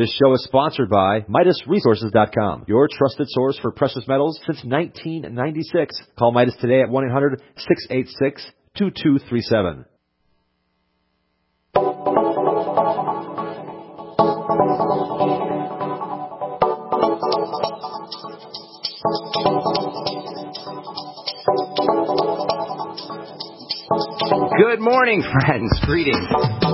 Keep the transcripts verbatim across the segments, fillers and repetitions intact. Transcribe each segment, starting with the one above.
This show is sponsored by Midas Resources dot com, your trusted source for precious metals since nineteen ninety-six. Call Midas today at one eight hundred, six eight six, two two three seven. Good morning, friends. Greetings.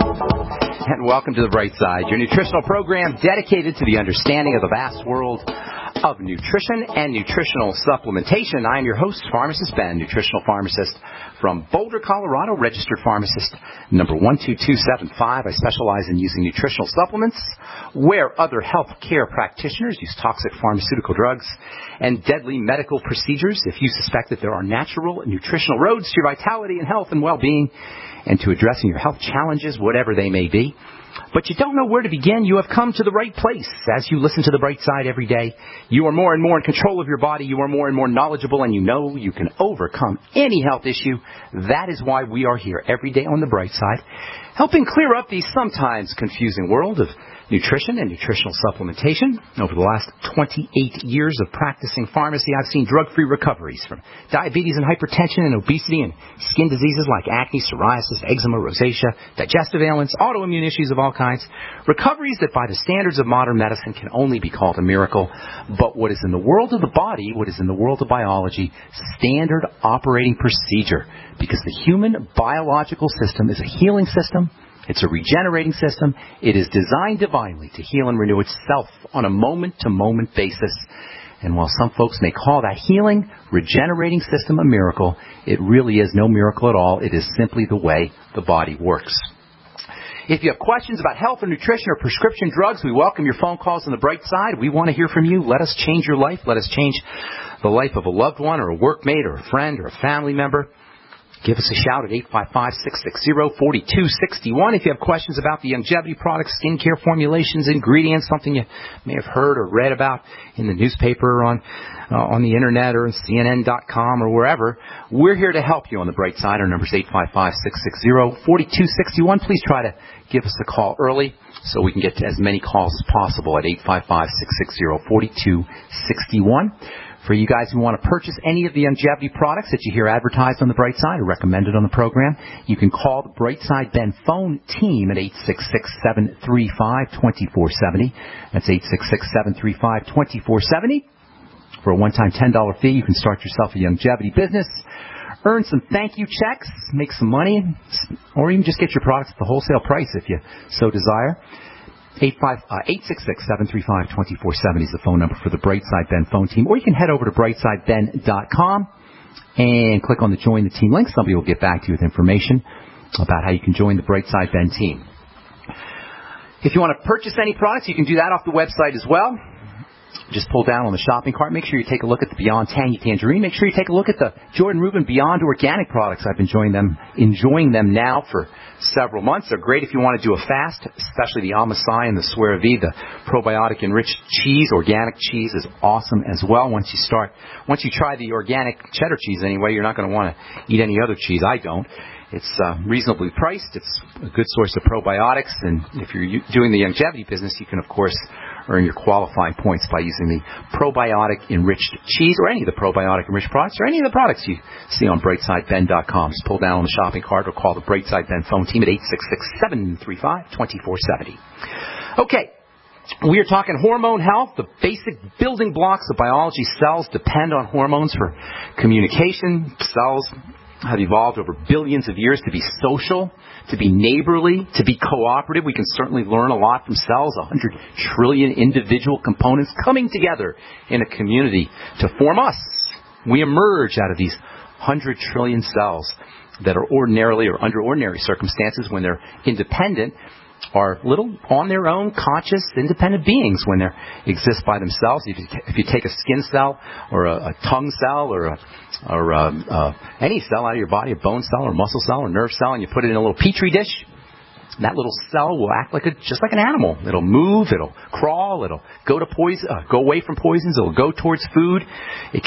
And welcome to The Bright Side, your nutritional program dedicated to the understanding of the vast world of nutrition and nutritional supplementation. I am your host, Pharmacist Ben, nutritional pharmacist from Boulder, Colorado, registered pharmacist number one two two seven five. I specialize in using nutritional supplements where other health care practitioners use toxic pharmaceutical drugs and deadly medical procedures. If you suspect that there are natural nutritional roads to your vitality and health and well-being and to addressing your health challenges, whatever they may be, but you don't know where to begin, you have come to the right place. As you listen to The Bright Side every day, you are more and more in control of your body, you are more and more knowledgeable, and you know you can overcome any health issue. That is why we are here every day on The Bright Side, helping clear up the sometimes confusing world of nutrition and nutritional supplementation. Over the last twenty-eight years of practicing pharmacy, I've seen drug-free recoveries from diabetes and hypertension and obesity and skin diseases like acne, psoriasis, eczema, rosacea, digestive ailments, autoimmune issues of all kinds. Recoveries that by the standards of modern medicine can only be called a miracle. But what is in the world of the body, what is in the world of biology, standard operating procedure. Because the human biological system is a healing system. It's a regenerating system. It is designed divinely to heal and renew itself on a moment-to-moment basis. And while some folks may call that healing, regenerating system a miracle, it really is no miracle at all. It is simply the way the body works. If you have questions about health or nutrition or prescription drugs, we welcome your phone calls on The Bright Side. We want to hear from you. Let us change your life. Let us change the life of a loved one or a workmate or a friend or a family member. Give us a shout at eight five five, six six zero, four two six one. If you have questions about the longevity products, skincare formulations, ingredients, something you may have heard or read about in the newspaper or on, uh, on the internet or C N N dot com or wherever, we're here to help you on The Bright Side. Our number is eight five five, six six zero, four two six one. Please try to give us a call early so we can get to as many calls as possible at eight five five, six six zero, four two six one. For you guys who want to purchase any of the longevity products that you hear advertised on The Bright Side or recommended on the program, you can call the Bright Side Ben phone team at eight six six, seven three five, two four seven zero. That's eight six six, seven three five, two four seven zero. For a one-time ten dollars fee, you can start yourself a longevity business, earn some thank you checks, make some money, or even just get your products at the wholesale price if you so desire. eight six six, seven three five, two four seven zero is the phone number for the Bright Side Ben phone team. Or you can head over to bright side ben dot com and click on the Join the Team link. Somebody will get back to you with information about how you can join the Bright Side Ben team. If you want to purchase any products, you can do that off the website as well. Just pull down on the shopping cart. Make sure you take a look at the Beyond Tangy Tangerine. Make sure you take a look at the Jordan Rubin Beyond Organic products. I've been enjoying them, enjoying them now for several months. They're great if you want to do a fast, especially the Amasai and the Swear V. The probiotic-enriched cheese, organic cheese, is awesome as well. Once you start, once you try the organic cheddar cheese anyway, you're not going to want to eat any other cheese. I don't. It's uh, reasonably priced. It's a good source of probiotics. And if you're u- doing the longevity business, you can, of course, earn your qualifying points by using the probiotic-enriched cheese or any of the probiotic-enriched products or any of the products you see on bright side ben dot com. Just pull down on the shopping cart or call the Bright Side Ben phone team at eight six six, seven three five, two four seven zero. Okay. We are talking hormone health. The basic building blocks of biology. Cells depend on hormones for communication. Cells have evolved over billions of years to be social, to be neighborly, to be cooperative. We can certainly learn a lot from cells, one hundred trillion individual components coming together in a community to form us. We emerge out of these one hundred trillion cells that are ordinarily or under ordinary circumstances, when they're independent, are little on their own, conscious, independent beings when they exist by themselves. If you, if you take a skin cell or a, a tongue cell or a, or a, uh, any cell out of your body, a bone cell or muscle cell or nerve cell, and you put it in a little petri dish, that little cell will act like a, just like an animal. It'll move, it'll crawl, it'll go to poison, uh, go away from poisons, it'll go towards food. It can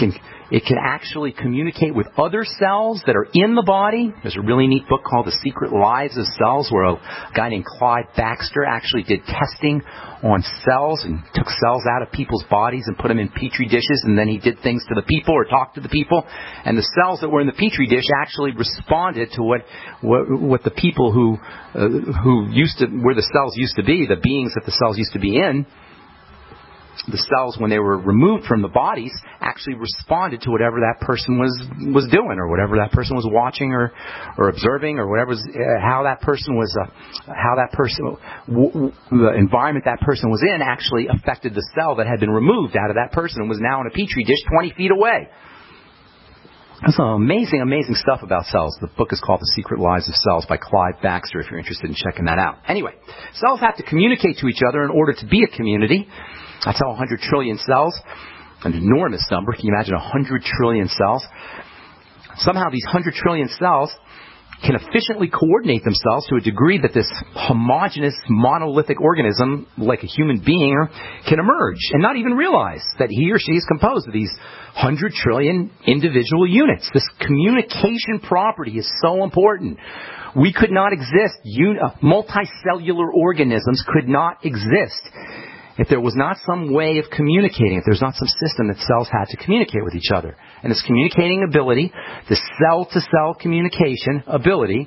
It can actually communicate with other cells that are in the body. There's a really neat book called The Secret Lives of Cells, where a guy named Clyde Baxter actually did testing on cells and took cells out of people's bodies and put them in petri dishes, and then he did things to the people or talked to the people. And the cells that were in the petri dish actually responded to what what, what the people who uh, who used to, where the cells used to be, the beings that the cells used to be in, the cells, when they were removed from the bodies, actually responded to whatever that person was was doing, or whatever that person was watching, or or observing, or whatever was, uh, how that person was, uh, how that person, w- w- the environment that person was in actually affected the cell that had been removed out of that person and was now in a petri dish twenty feet away. That's some amazing, amazing stuff about cells. The book is called The Secret Lives of Cells by Clyde Baxter, if you're interested in checking that out. Anyway, cells have to communicate to each other in order to be a community. That's how one hundred trillion cells, an enormous number. Can you imagine one hundred trillion cells? Somehow these one hundred trillion cells can efficiently coordinate themselves to a degree that this homogeneous, monolithic organism, like a human being, can emerge and not even realize that he or she is composed of these one hundred trillion individual units. This communication property is so important. We could not exist. Un- multicellular organisms could not exist if there was not some way of communicating, if there's not some system that cells had to communicate with each other. And this communicating ability, this cell-to-cell communication ability,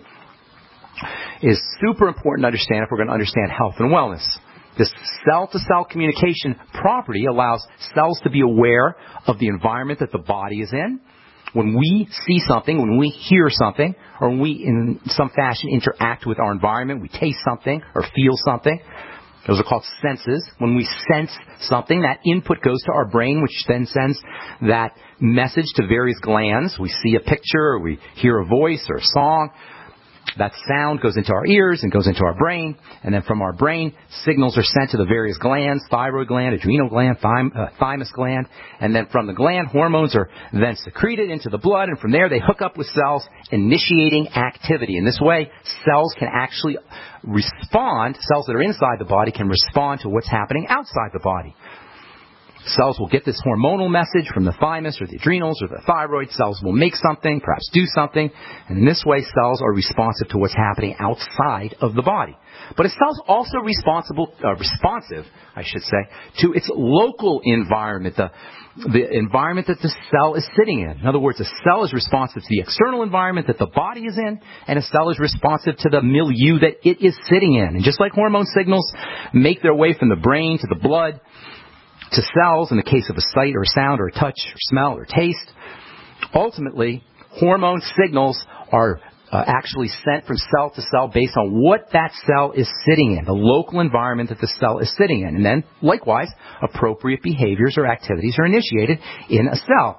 is super important to understand if we're going to understand health and wellness. This cell-to-cell communication property allows cells to be aware of the environment that the body is in. When we see something, when we hear something, or when we in some fashion interact with our environment, we taste something or feel something. Those are called senses. When we sense something, that input goes to our brain, which then sends that message to various glands. We see a picture, or we hear a voice or a song. That sound goes into our ears and goes into our brain. And then from our brain, signals are sent to the various glands, thyroid gland, adrenal gland, thym- uh, thymus gland. And then from the gland, hormones are then secreted into the blood. And from there, they hook up with cells, initiating activity. In this way, cells can actually respond, cells that are inside the body can respond to what's happening outside the body. Cells will get this hormonal message from the thymus or the adrenals or the thyroid. Cells will make something, perhaps do something. And in this way, cells are responsive to what's happening outside of the body. But a cell's also responsible, uh, responsive, I should say, to its local environment, the, the environment that the cell is sitting in. In other words, a cell is responsive to the external environment that the body is in, and a cell is responsive to the milieu that it is sitting in. And just like hormone signals make their way from the brain to the blood, to cells in the case of a sight or a sound or a touch or smell or taste, ultimately, hormone signals are uh, actually sent from cell to cell based on what that cell is sitting in, the local environment that the cell is sitting in. And then, likewise, appropriate behaviors or activities are initiated in a cell.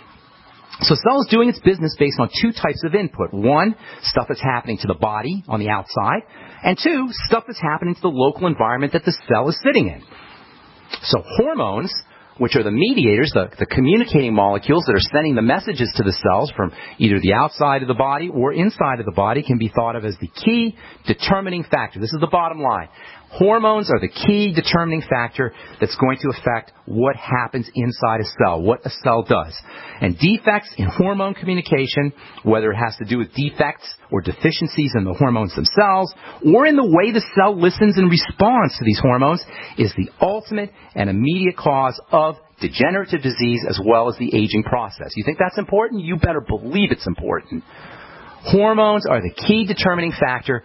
So a cell is doing its business based on two types of input. One, stuff that's happening to the body on the outside. And two, stuff that's happening to the local environment that the cell is sitting in. So hormones, which are the mediators, the, the communicating molecules that are sending the messages to the cells from either the outside of the body or inside of the body, can be thought of as the key determining factor. This is the bottom line. Hormones are the key determining factor that's going to affect what happens inside a cell, what a cell does. And defects in hormone communication, whether it has to do with defects or deficiencies in the hormones themselves, or in the way the cell listens and responds to these hormones, is the ultimate and immediate cause of degenerative disease as well as the aging process. You think that's important? You better believe it's important. Hormones are the key determining factor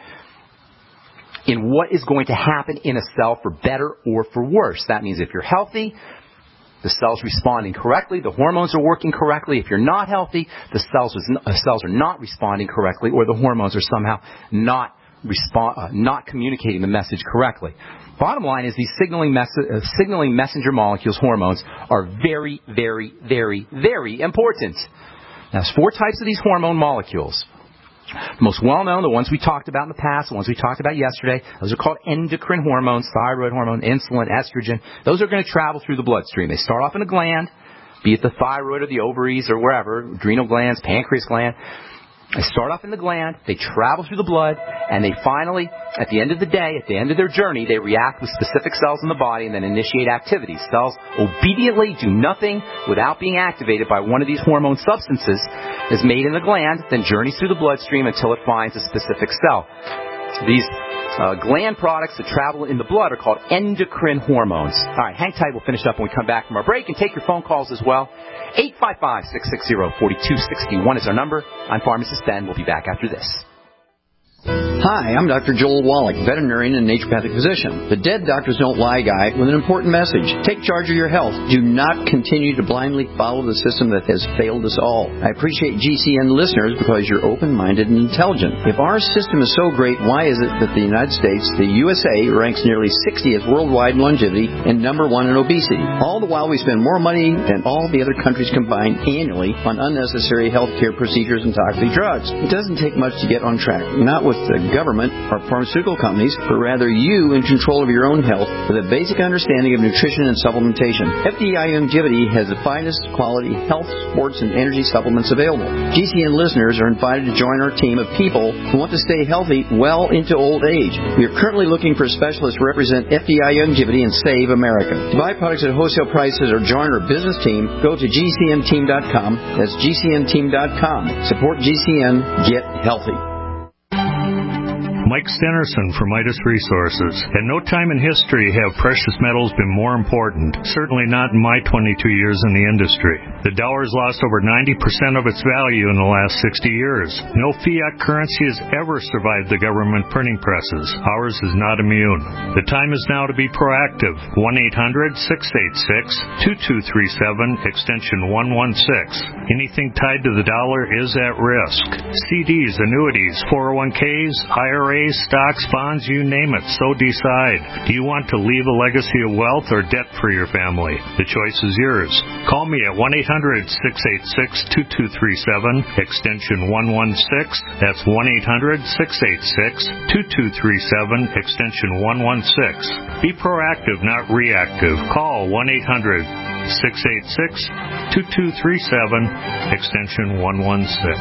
in what is going to happen in a cell for better or for worse. That means if you're healthy, the cell's responding correctly, the hormones are working correctly. If you're not healthy, the cells, is, uh, cells are not responding correctly, or the hormones are somehow not respond, uh, not communicating the message correctly. Bottom line is these signaling, mes- uh, signaling messenger molecules, hormones, are very, very, very, very important. Now, there's four types of these hormone molecules. The most well-known, the ones we talked about in the past, the ones we talked about yesterday, those are called endocrine hormones, thyroid hormone, insulin, estrogen. Those are going to travel through the bloodstream. They start off in a gland, be it the thyroid or the ovaries or wherever, adrenal glands, pancreas gland. They start off in the gland, they travel through the blood, and they finally, at the end of the day, at the end of their journey, they react with specific cells in the body and then initiate activity. Cells obediently do nothing without being activated by one of these hormone substances is made in the gland, then journeys through the bloodstream until it finds a specific cell. These uh, gland products that travel in the blood are called endocrine hormones. All right, hang tight. We'll finish up when we come back from our break and take your phone calls as well. eight five five, six six zero, four two six one is our number. I'm Pharmacist Ben. We'll be back after this. Hi, I'm Doctor Joel Wallach, veterinarian and naturopathic physician. The Dead Doctors Don't Lie guy with an important message. Take charge of your health. Do not continue to blindly follow the system that has failed us all. I appreciate G C N listeners because you're open-minded and intelligent. If our system is so great, why is it that the United States, the U S A, ranks nearly sixtieth worldwide in longevity and number one in obesity? All the while we spend more money than all the other countries combined annually on unnecessary healthcare procedures and toxic drugs. It doesn't take much to get on track. Not with the government or pharmaceutical companies, but rather you in control of your own health with a basic understanding of nutrition and supplementation. F D I Longevity has the finest quality health, sports, and energy supplements available. G C N listeners are invited to join our team of people who want to stay healthy well into old age. We are currently looking for specialists to represent F D I Longevity and Save America. To buy products at wholesale prices or join our business team, go to G C N team dot com. That's G C N team dot com. Support G C N. Get healthy. Mike Stenerson from Midas Resources. At no time in history have precious metals been more important, certainly not in my twenty-two years in the industry. The dollar has lost over ninety percent of its value in the last sixty years. No fiat currency has ever survived the government printing presses. Ours is not immune. The time is now to be proactive. one eight hundred, six eight six, two two three seven, extension one one six. Anything tied to the dollar is at risk. C Ds, annuities, four oh one Ks, I R As, stocks, bonds, you name it, so decide. Do you want to leave a legacy of wealth or debt for your family? The choice is yours. Call me at one eight hundred, six eight six, two two three seven, extension one one six. That's one eight hundred, six eight six, two two three seven, extension one one six. Be proactive, not reactive. Call one eight hundred, six eight six, two two three seven, extension one one six.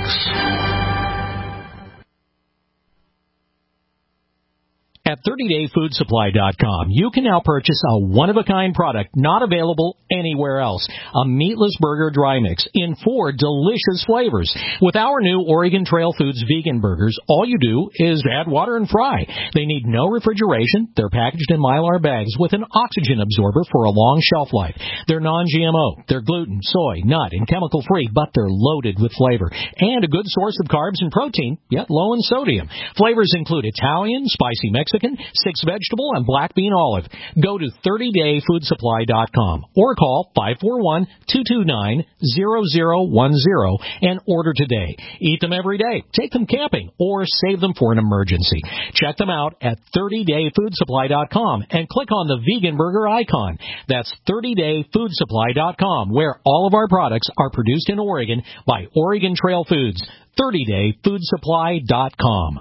At thirty day food supply dot com, you can now purchase a one-of-a-kind product not available anywhere else. A meatless burger dry mix in four delicious flavors. With our new Oregon Trail Foods vegan burgers, all you do is add water and fry. They need no refrigeration. They're packaged in Mylar bags with an oxygen absorber for a long shelf life. They're non G M O. They're gluten, soy, nut, and chemical-free, but they're loaded with flavor. And a good source of carbs and protein, yet low in sodium. Flavors include Italian, spicy Mexican, six vegetable, and black bean olive. Go to thirty day food supply dot com or call five four one, two two nine, zero zero one zero and order today. Eat them every day, take them camping, or save them for an emergency. Check them out at thirty day food supply dot com and click on the vegan burger icon. That's thirty day food supply dot com, where all of our products are produced in Oregon by Oregon Trail Foods. thirty day food supply dot com.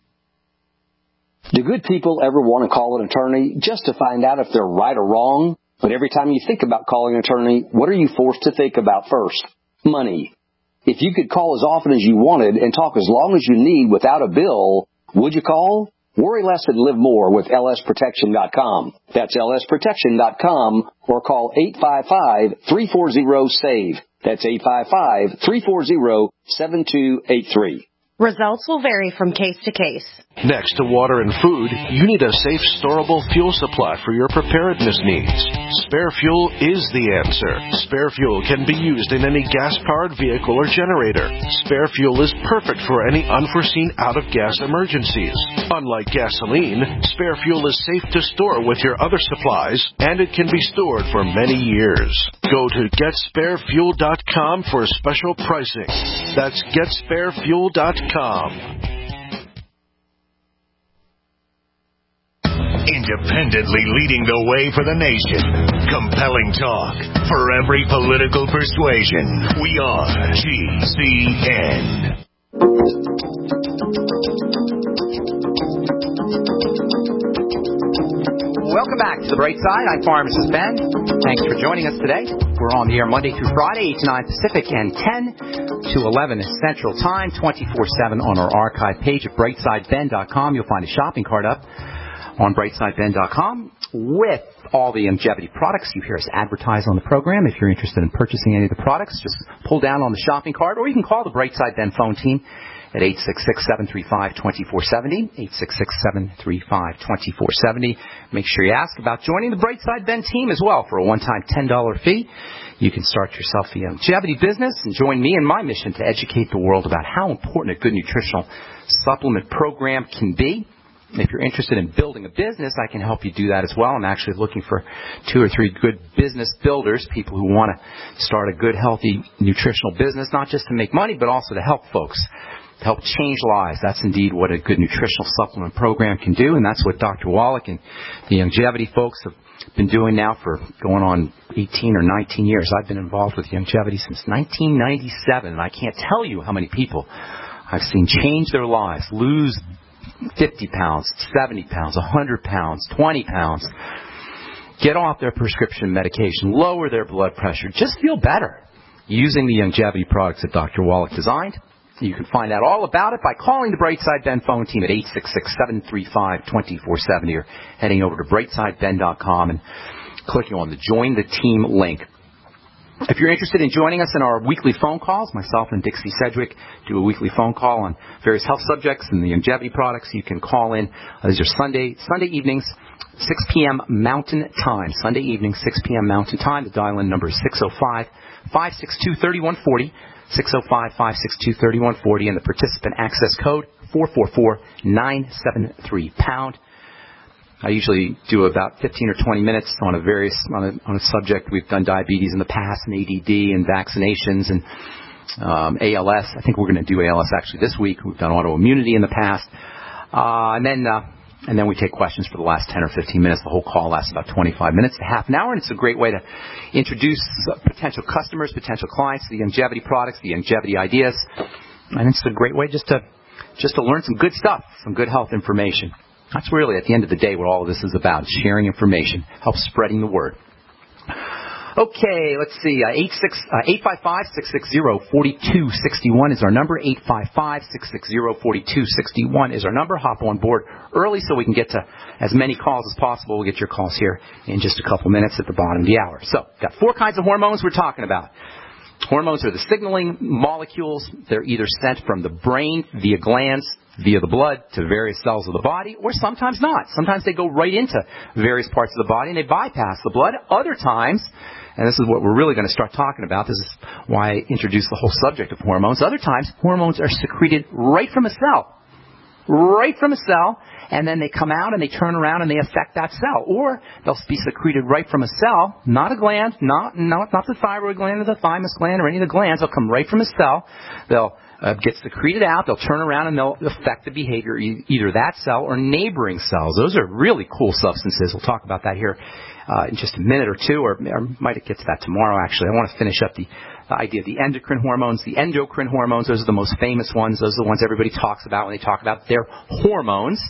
Do good people ever want to call an attorney just to find out if they're right or wrong? But every time you think about calling an attorney, what are you forced to think about first? Money. If you could call as often as you wanted and talk as long as you need without a bill, would you call? Worry less and live more with L S protection dot com. That's L S protection dot com or call eight five five, three four zero, SAVE. That's eight five five, three four zero, seven two eight three. Results will vary from case to case. Next to water and food, you need a safe, storable fuel supply for your preparedness needs. Spare Fuel is the answer. Spare Fuel can be used in any gas-powered vehicle or generator. Spare Fuel is perfect for any unforeseen out-of-gas emergencies. Unlike gasoline, Spare Fuel is safe to store with your other supplies, and it can be stored for many years. Go to get spare fuel dot com for special pricing. That's get spare fuel dot com. Independently leading the way for the nation. Compelling talk for every political persuasion. We are G C N. Welcome Welcome back to The Bright Side. I'm Pharmacist Ben. Thanks for joining us today. We're on the air Monday through Friday, eight to nine Pacific and ten to eleven Central Time, twenty-four seven on our archive page at brightside ben dot com. You'll find a shopping cart up on brightside ben dot com with all the Youngevity products you hear us advertise on the program. If you're interested in purchasing any of the products, just pull down on the shopping cart, or you can call the Brightside Ben phone team at eight six six, seven three five, two four seven zero, eight six six, seven three five, two four seven zero. Make sure you ask about joining the Brightside Ben team as well for a one-time ten dollars fee. You can start yourself a Youngevity business and join me in my mission to educate the world about how important a good nutritional supplement program can be. If you're interested in building a business, I can help you do that as well. I'm actually looking for two or three good business builders, people who want to start a good, healthy, nutritional business, not just to make money, but also to help folks, to help change lives. That's indeed what a good nutritional supplement program can do, and that's what Doctor Wallach and the Youngevity folks have been doing now for going on eighteen or nineteen years. I've been involved with Youngevity since nineteen ninety-seven, and I can't tell you how many people I've seen change their lives, lose fifty pounds, seventy pounds, one hundred pounds, twenty pounds, get off their prescription medication, lower their blood pressure, just feel better using the Youngevity products that Doctor Wallach designed. You can find out all about it by calling the Brightside Ben phone team at eight six six, seven three five, two four seven zero or heading over to brightside ben dot com and clicking on the Join the Team link. If you're interested in joining us in our weekly phone calls, myself and Dixie Sedgwick do a weekly phone call on various health subjects and the Youngevity products. You can call in. Uh, these are Sunday Sunday evenings, six p.m. Mountain Time. Sunday evening, six p.m. Mountain Time. The dial-in number is six oh five, five six two, three one four zero, six oh five, five six two, three one four zero, and the participant access code four four four, nine seven three pound. I usually do about fifteen or twenty minutes on a various on a, on a subject. We've done diabetes in the past, and A D D, and vaccinations, and um, A L S. I think we're going to do A L S actually this week. We've done autoimmunity in the past, uh, and then uh, and then we take questions for the last ten or fifteen minutes. The whole call lasts about twenty-five minutes to half an hour, and it's a great way to introduce potential customers, potential clients, the Youngevity products, the Youngevity ideas, and it's a great way just to just to learn some good stuff, some good health information. That's really, at the end of the day, what all of this is about, sharing information, help spreading the word. Okay, let's see. Uh, eight five five, six six zero, four two six one is our number. eight five five, six six zero, four two six one is our number. Hop on board early so we can get to as many calls as possible. We'll get your calls here in just a couple minutes at the bottom of the hour. So, got four kinds of hormones we're talking about. Hormones are the signaling molecules. They're either sent from the brain via glands, via the blood to various cells of the body, or sometimes not. Sometimes they go right into various parts of the body and they bypass the blood. Other times, and this is what we're really going to start talking about, this is why I introduced the whole subject of hormones. Other times, hormones are secreted right from a cell. Right from a cell, and then they come out and they turn around and they affect that cell. Or they'll be secreted right from a cell, not a gland, not, not, not the thyroid gland or the thymus gland or any of the glands. They'll come right from a cell. They'll uh, get secreted out. They'll turn around and they'll affect the behavior e- either that cell or neighboring cells. Those are really cool substances. We'll talk about that here uh, in just a minute or two, or, or might get to that tomorrow, actually. I want to finish up the The idea of the endocrine hormones. The endocrine hormones, those are the most famous ones. Those are the ones everybody talks about when they talk about their hormones.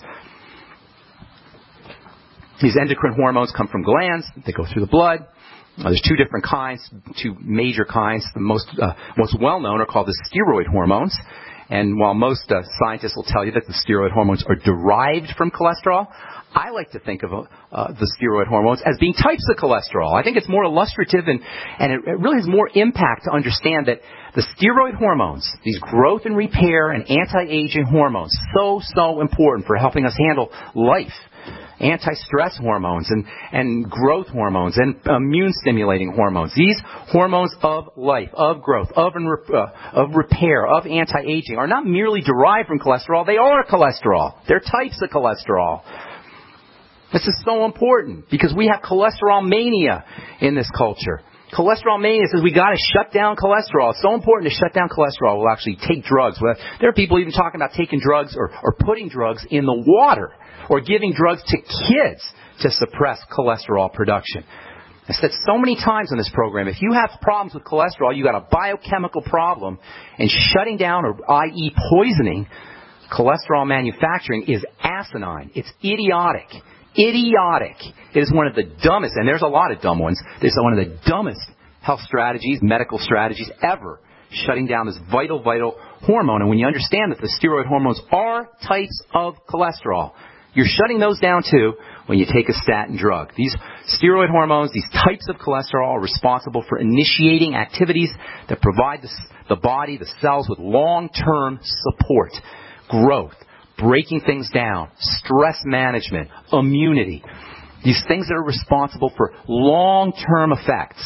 These endocrine hormones come from glands. They go through the blood. Uh, there's two different kinds, two major kinds. The most uh, most well-known are called the steroid hormones. And while most uh, scientists will tell you that the steroid hormones are derived from cholesterol, I like to think of uh, the steroid hormones as being types of cholesterol. I think it's more illustrative and, and it, it really has more impact to understand that the steroid hormones, these growth and repair and anti-aging hormones, so, so important for helping us handle life. Anti-stress hormones and, and growth hormones and immune-stimulating hormones. These hormones of life, of growth, of, uh, of repair, of anti-aging are not merely derived from cholesterol. They are cholesterol. They're types of cholesterol. This is so important because we have cholesterol mania in this culture. Cholesterol mania says we got to shut down cholesterol. It's so important to shut down cholesterol. We'll actually take drugs. There are people even talking about taking drugs or, or putting drugs in the water or giving drugs to kids to suppress cholesterol production. I said so many times on this program, if you have problems with cholesterol, you got a biochemical problem, and shutting down, or that is poisoning, cholesterol manufacturing is asinine. It's idiotic. idiotic. It is one of the dumbest, and there's a lot of dumb ones, it's one of the dumbest health strategies, medical strategies ever, shutting down this vital, vital hormone. And when you understand that the steroid hormones are types of cholesterol, you're shutting those down too when you take a statin drug. These steroid hormones, these types of cholesterol are responsible for initiating activities that provide the, the body, the cells with long-term support, growth, breaking things down, stress management, immunity. These things that are responsible for long-term effects.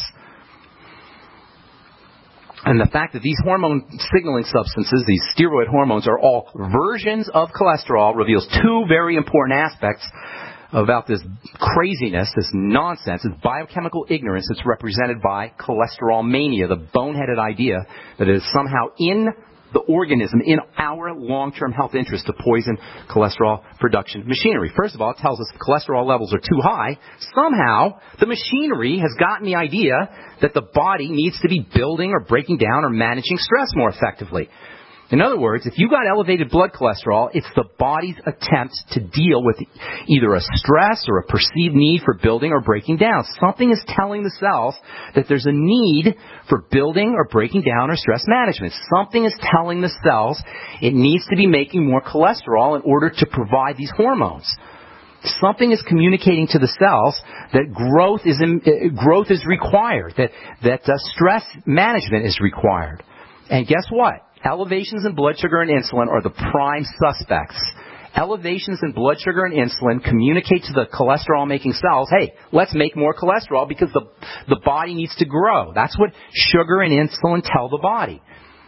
And the fact that these hormone signaling substances, these steroid hormones, are all versions of cholesterol reveals two very important aspects about this craziness, this nonsense, this biochemical ignorance that's represented by cholesterol mania, the boneheaded idea that it is somehow in the organism, in our long-term health interest, to poison cholesterol production machinery. First of all, it tells us the cholesterol levels are too high. Somehow, the machinery has gotten the idea that the body needs to be building or breaking down or managing stress more effectively. In other words, if you've got elevated blood cholesterol, it's the body's attempt to deal with either a stress or a perceived need for building or breaking down. Something is telling the cells that there's a need for building or breaking down or stress management. Something is telling the cells it needs to be making more cholesterol in order to provide these hormones. Something is communicating to the cells that growth is in, uh, growth is required, that, that uh, stress management is required. And guess what? Elevations in blood sugar and insulin are the prime suspects. Elevations in blood sugar and insulin communicate to the cholesterol-making cells, hey, let's make more cholesterol because the, the body needs to grow. That's what sugar and insulin tell the body.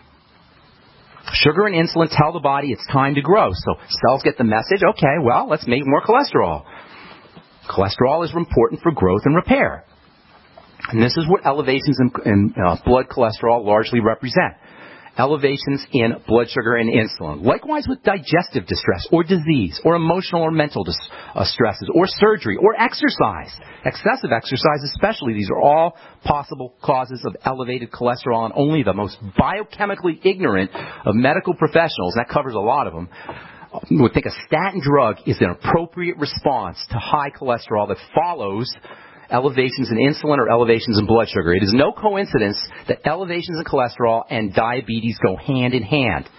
Sugar and insulin tell the body it's time to grow. So cells get the message, okay, well, let's make more cholesterol. Cholesterol is important for growth and repair. And this is what elevations in, in uh, blood cholesterol largely represent. Elevations in blood sugar and insulin. Likewise with digestive distress or disease or emotional or mental dis- uh, stresses or surgery or exercise. Excessive exercise especially. These are all possible causes of elevated cholesterol, and only the most biochemically ignorant of medical professionals, that covers a lot of them, would think a statin drug is an appropriate response to high cholesterol that follows elevations in insulin or elevations in blood sugar. It is no coincidence that elevations in cholesterol and diabetes go hand in hand.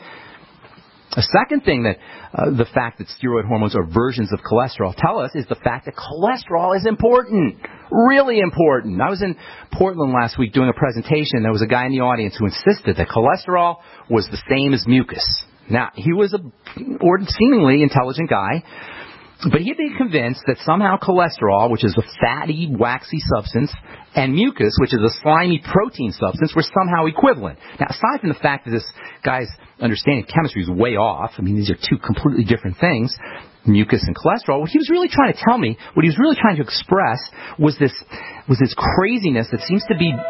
A second thing that uh, the fact that steroid hormones are versions of cholesterol tell us is the fact that cholesterol is important, really important. I was in Portland last week doing a presentation. There was a guy in the audience who insisted that cholesterol was the same as mucus. Now, he was a seemingly intelligent guy, but he had been convinced that somehow cholesterol, which is a fatty, waxy substance, and mucus, which is a slimy protein substance, were somehow equivalent. Now, aside from the fact that this guy's understanding of chemistry is way off, I mean, these are two completely different things, mucus and cholesterol, what he was really trying to tell me, what he was really trying to express was this, was this craziness that seems to be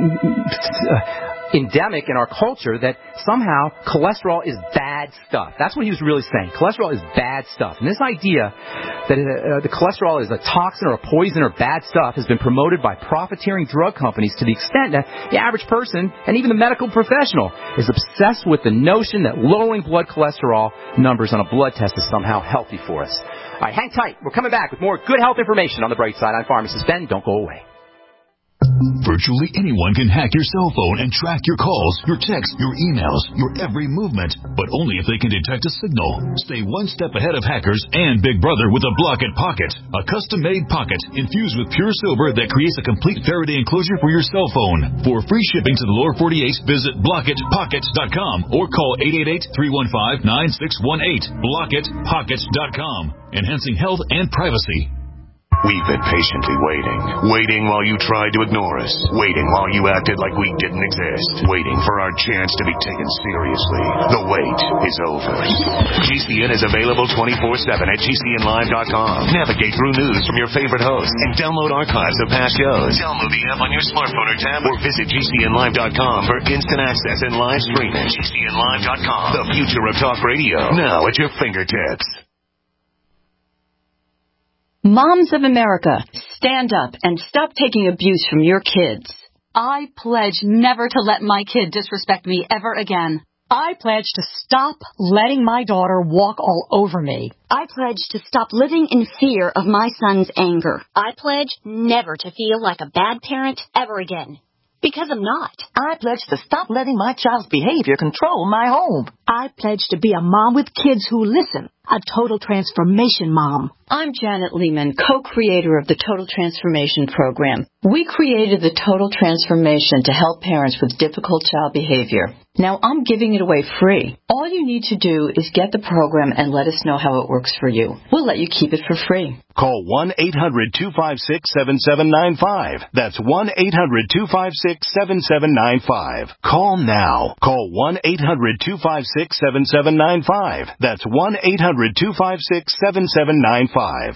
uh, endemic in our culture, that somehow cholesterol is bad stuff. That's what he was really saying. Cholesterol is bad stuff. And this idea that uh, the cholesterol is a toxin or a poison or bad stuff has been promoted by profiteering drug companies to the extent that the average person and even the medical professional is obsessed with the notion that lowering blood cholesterol numbers on a blood test is somehow healthy for us. All right, hang tight. We're coming back with more good health information on The Bright Side. I'm Pharmacist Ben. Don't go away. Virtually anyone can hack your cell phone and track your calls, your texts, your emails, your every movement, but only if they can detect a signal. Stay one step ahead of hackers and Big Brother with a Block-It Pocket, a custom-made pocket infused with pure silver that creates a complete Faraday enclosure for your cell phone. For free shipping to the lower forty-eight, visit block it pocket dot com or call eight eight eight, three one five, nine six one eight. block it pocket dot com, enhancing health and privacy. We've been patiently waiting. Waiting while you tried to ignore us. Waiting while you acted like we didn't exist. Waiting for our chance to be taken seriously. The wait is over. G C N is available twenty-four seven at G C N live dot com. Navigate through news from your favorite hosts and download archives of past shows. Download the app on your smartphone or tablet or visit G C N live dot com for instant access and live streaming. G C N live dot com. The future of talk radio. Now at your fingertips. Moms of America, stand up and stop taking abuse from your kids. I pledge never to let my kid disrespect me ever again. I pledge to stop letting my daughter walk all over me. I pledge to stop living in fear of my son's anger. I pledge never to feel like a bad parent ever again. Because I'm not. I pledge to stop letting my child's behavior control my home. I pledge to be a mom with kids who listen, a total transformation mom. I'm Janet Lehman, co-creator of the Total Transformation Program. We created the Total Transformation to help parents with difficult child behavior. Now I'm giving it away free. All you need to do is get the program and let us know how it works for you. We'll let you keep it for free. Call one eight hundred two five six seven seven nine five. That's one eight hundred two five six seven seven nine five. Call now. Call one eight hundred two five six seven seven nine five. That's one eight hundred two five six seven seven nine five.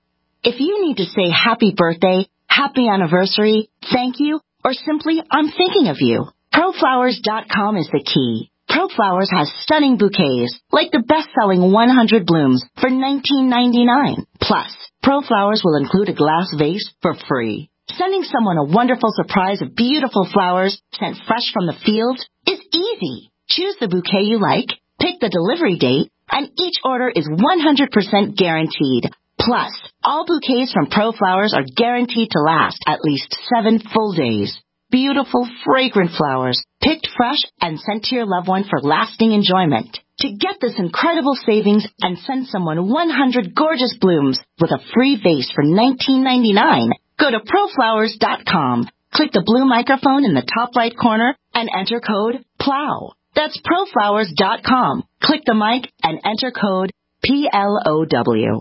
If you need to say happy birthday, happy anniversary, thank you, or simply I'm thinking of you, Pro Flowers dot com is the key. ProFlowers has stunning bouquets, like the best-selling one hundred blooms for nineteen ninety-nine. Plus, ProFlowers will include a glass vase for free. Sending someone a wonderful surprise of beautiful flowers sent fresh from the field is easy. Choose the bouquet you like, pick the delivery date, and each order is one hundred percent guaranteed. Plus, all bouquets from ProFlowers are guaranteed to last at least seven full days. Beautiful, fragrant flowers, picked fresh and sent to your loved one for lasting enjoyment. To get this incredible savings and send someone one hundred gorgeous blooms with a free vase for nineteen ninety-nine, go to Pro Flowers dot com. Click the blue microphone in the top right corner and enter code PLOW. That's Pro Flowers dot com. Click the mic and enter code P L O W.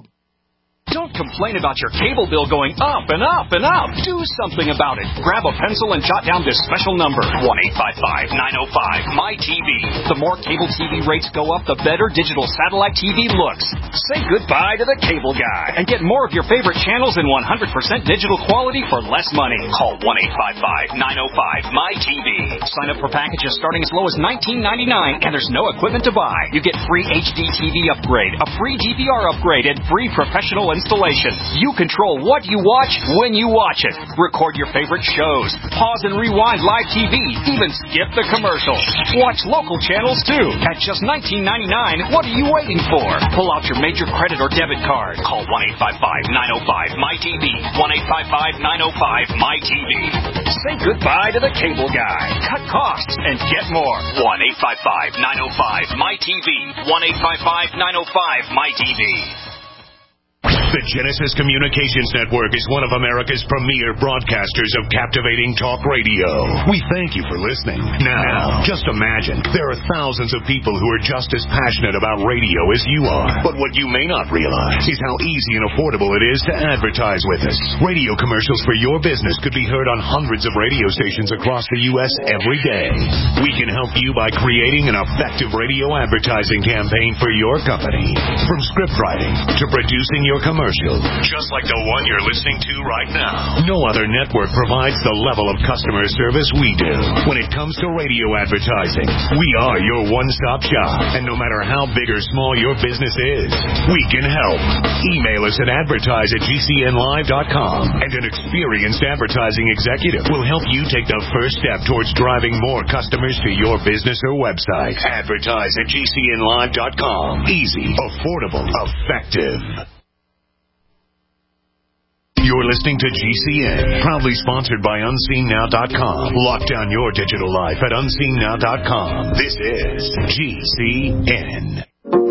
Don't complain about your cable bill going up and up and up. Do something about it. Grab a pencil and jot down this special number, one eight five five nine oh five M Y T V. The more cable T V rates go up, the better digital satellite T V looks. Say goodbye to the cable guy and get more of your favorite channels in one hundred percent digital quality for less money. Call one eight five five nine oh five M Y T V. Sign up for packages starting as low as nineteen ninety-nine, and there's no equipment to buy. You get free H D T V upgrade, a free D V R upgrade, and free professional installation. You control what you watch when you watch it. Record your favorite shows. Pause and rewind live T V. Even skip the commercials. Watch local channels too. At just nineteen ninety-nine, what are you waiting for? Pull out your major credit or debit card. Call one eight five five nine oh five M Y T V. one eight five five nine oh five M Y T V. Say goodbye to the cable guy. Cut costs and get more. one eight five five nine oh five M Y T V. one eight five five nine oh five M Y T V. The Genesis Communications Network is one of America's premier broadcasters of captivating talk radio. We thank you for listening. Now, just imagine, there are thousands of people who are just as passionate about radio as you are. But what you may not realize is how easy and affordable it is to advertise with us. Radio commercials for your business could be heard on hundreds of radio stations across the U S every day. We can help you by creating an effective radio advertising campaign for your company. From script writing to producing your commercial. Just like the one you're listening to right now. No other network provides the level of customer service we do. When it comes to radio advertising, we are your one-stop shop. And no matter how big or small your business is, we can help. Email us at advertise at G C N live dot com, and an experienced advertising executive will help you take the first step towards driving more customers to your business or website. Advertise at G C N live dot com. Easy, affordable, effective. You're listening to G C N, proudly sponsored by unseen now dot com. Lock down your digital life at unseen now dot com. This is G C N.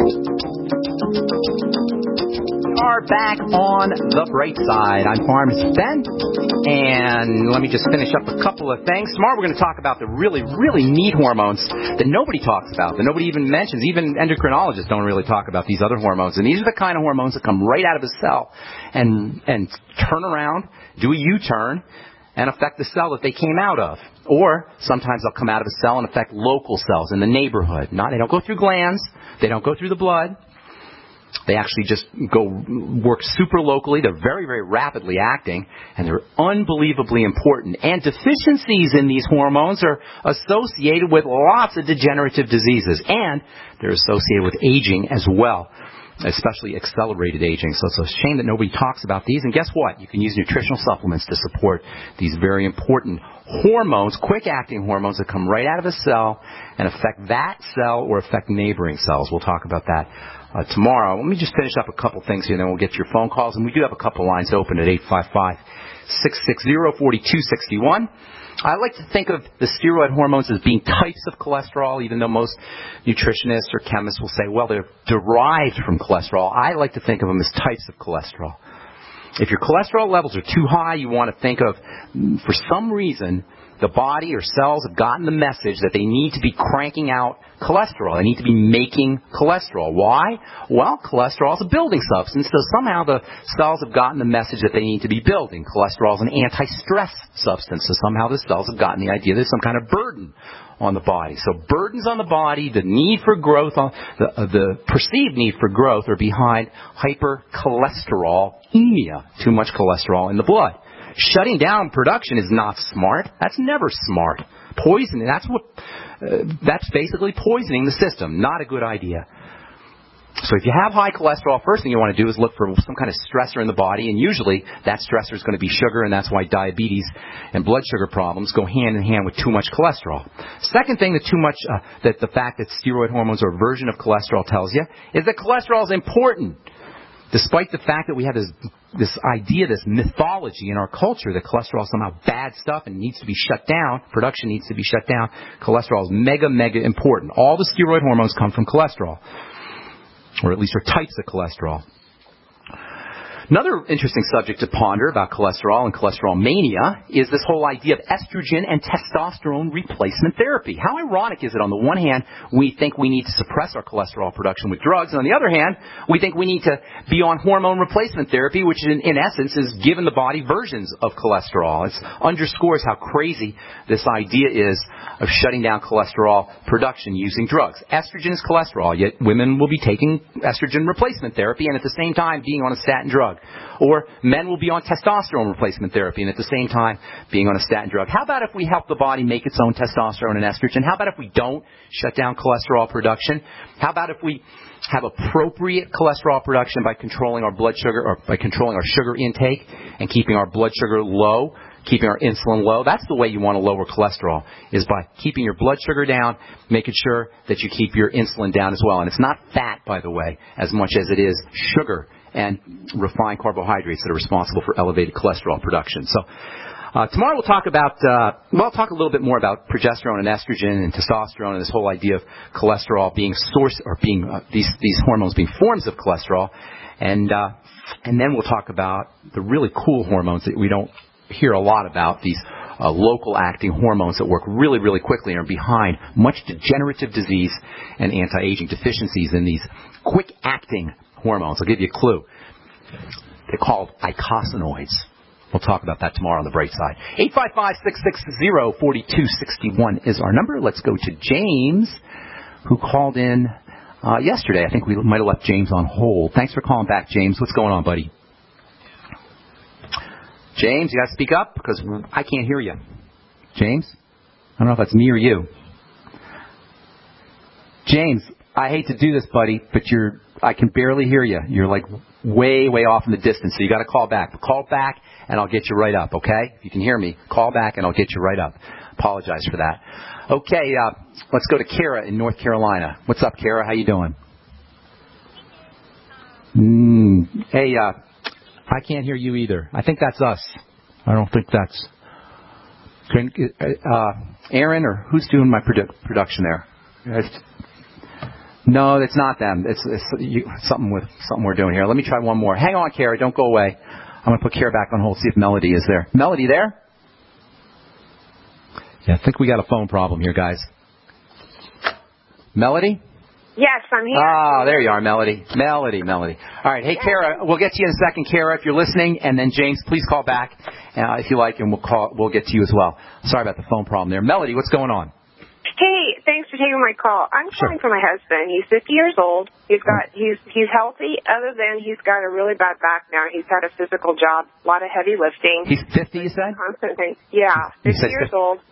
We are back on the bright side. I'm Pharmacist Ben, and let me just finish up a couple of things. Tomorrow we're going to talk about the really, really neat hormones that nobody talks about, that nobody even mentions. Even endocrinologists don't really talk about these other hormones. And these are the kind of hormones that come right out of a cell and and turn around, do a U-turn, and affect the cell that they came out of. Or sometimes they'll come out of a cell and affect local cells in the neighborhood. Not, they don't go through glands. They don't go through the blood. They actually just go work super locally. They're very, very rapidly acting, and they're unbelievably important. And deficiencies in these hormones are associated with lots of degenerative diseases, and they're associated with aging as well, especially accelerated aging. So it's a shame that nobody talks about these. And guess what? You can use nutritional supplements to support these very important hormones, quick-acting hormones that come right out of a cell and affect that cell or affect neighboring cells. We'll talk about that uh, tomorrow. Let me just finish up a couple things here, and then we'll get to your phone calls. And we do have a couple lines open at eight five five, six six zero, four two six one. I like to think of the steroid hormones as being types of cholesterol, even though most nutritionists or chemists will say, well, they're derived from cholesterol. I like to think of them as types of cholesterol. If your cholesterol levels are too high, you want to think of, for some reason, the body or cells have gotten the message that they need to be cranking out cholesterol. They need to be making cholesterol. Why? Well, cholesterol is a building substance, so somehow the cells have gotten the message that they need to be building. Cholesterol is an anti-stress substance, so somehow the cells have gotten the idea there's some kind of burden on the body. So burdens on the body, the need for growth, the, uh, the perceived need for growth are behind hypercholesterolemia, too much cholesterol in the blood. Shutting down production is not smart. That's never smart. Poisoning, that's what, uh, that's basically poisoning the system. Not a good idea. So if you have high cholesterol, first thing you want to do is look for some kind of stressor in the body, and usually that stressor is going to be sugar, and that's why diabetes and blood sugar problems go hand in hand with too much cholesterol. Second thing that too much, uh, that the fact that steroid hormones are a version of cholesterol tells you is that cholesterol is important. Despite the fact that we have this this idea, this mythology in our culture that cholesterol is somehow bad stuff and needs to be shut down, production needs to be shut down, cholesterol is mega, mega important. All the steroid hormones come from cholesterol, or at least are types of cholesterol. Another interesting subject to ponder about cholesterol and cholesterol mania is this whole idea of estrogen and testosterone replacement therapy. How ironic is it, on the one hand, we think we need to suppress our cholesterol production with drugs, and on the other hand, we think we need to be on hormone replacement therapy, which in, in essence is giving the body versions of cholesterol. It underscores how crazy this idea is of shutting down cholesterol production using drugs. Estrogen is cholesterol, yet women will be taking estrogen replacement therapy and at the same time being on a statin drug. Or men will be on testosterone replacement therapy and at the same time being on a statin drug. How about if we help the body make its own testosterone and estrogen? How about if we don't shut down cholesterol production? How about if we have appropriate cholesterol production by controlling our blood sugar, or by controlling our sugar intake and keeping our blood sugar low, keeping our insulin low? That's the way you want to lower cholesterol, is by keeping your blood sugar down, making sure that you keep your insulin down as well. And it's not fat, by the way, as much as it is sugar and refined carbohydrates that are responsible for elevated cholesterol production. So uh, tomorrow we'll talk about, uh, well, I'll talk a little bit more about progesterone and estrogen and testosterone and this whole idea of cholesterol being source, or being uh, these these hormones being forms of cholesterol, and uh, and then we'll talk about the really cool hormones that we don't hear a lot about, these uh, local acting hormones that work really, really quickly and are behind much degenerative disease and anti-aging deficiencies in these quick acting hormones. I'll give you a clue. They're called eicosanoids. We'll talk about that tomorrow on the bright side. eight five five, six six zero, four two six one is our number. Let's go to James, who called in uh, yesterday. I think we might have left James on hold. Thanks for calling back, James. What's going on, buddy? James, you got to speak up because I can't hear you. James? I don't know if that's me or you. James, I hate to do this, buddy, but you're I can barely hear you. You're like way, way off in the distance, so you got to call back. Call back, and I'll get you right up, okay? If you can hear me, call back, and I'll get you right up. Apologize for that. Okay, uh, let's go to Kara in North Carolina. What's up, Kara? How you doing? Mm, hey, uh, I can't hear you either. I think that's us. I don't think that's... Uh, Aaron, or who's doing my produ- production there? No, it's not them. It's, it's you, something with something we're doing here. Let me try one more. Hang on, Kara. Don't go away. I'm going to put Kara back on hold, see if Melody is there. Melody there? Yeah, I think we got a phone problem here, guys. Melody? Yes, I'm here. Ah, there you are, Melody. Melody, Melody. All right. Hey, Kara, we'll get to you in a second, Kara, if you're listening. And then, James, please call back uh, if you like, and we'll call. We'll get to you as well. Sorry about the phone problem there. Melody, what's going on? Hey, thanks for taking my call. I'm calling Sure. for my husband. He's fifty years old. He's got he's he's healthy, other than he's got a really bad back now. He's had a physical job, a lot of heavy lifting. He's fifty, you said? Constant thing. Yeah, You fifty said years fifty. old.